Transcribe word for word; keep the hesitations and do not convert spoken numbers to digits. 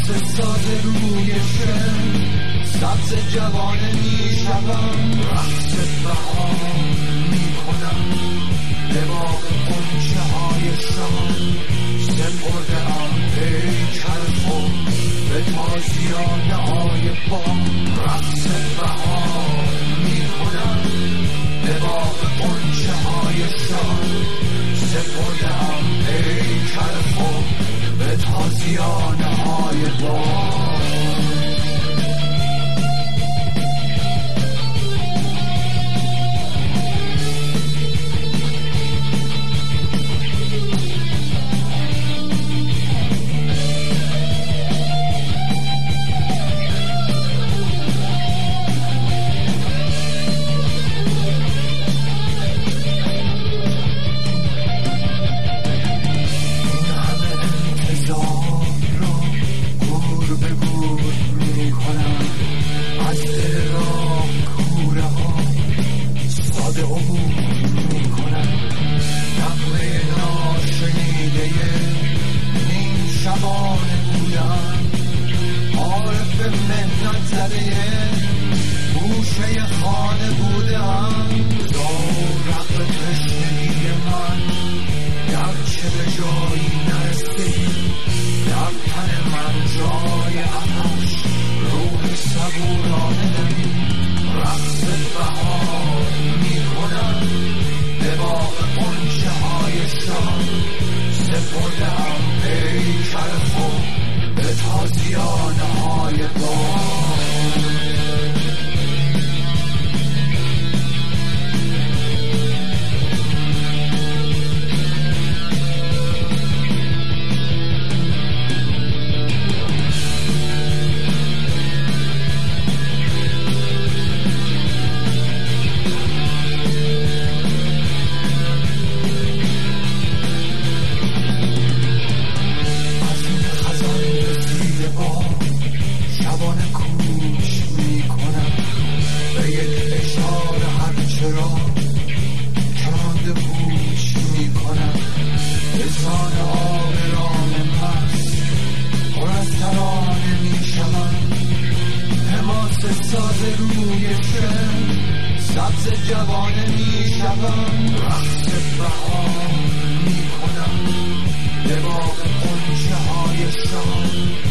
ساز روی شم سبز جوانه می شوم، رقص بهار می کنم به باغ غنچه های شام. سپرده ام پیکر خود به تازیانه های بام، رقص بهار می کنم به باغ غنچه های شام. سپرده ام پیکر خود به تازیانه های بام. گوشه خانه بودم زورق تشنگی من، گرچه به جایی نرسید در تن من جای عطش، روح صبورانه نمید رقص بهار می کنم به باغ غنچه های شام. سپرده ام پیکر خود به تازیانه های بام. ساز روی شم سبز جوانه می شوم، رقص بهار می کنم به باغ غنچه های شام.